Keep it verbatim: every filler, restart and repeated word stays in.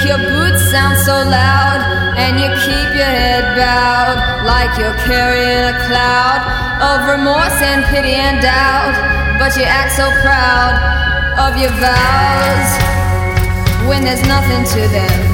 make your boots sound so loud, and you keep your head bowed like you're carrying a cloud of remorse and pity and doubt. But you act so proud of your vows when there's nothing to them.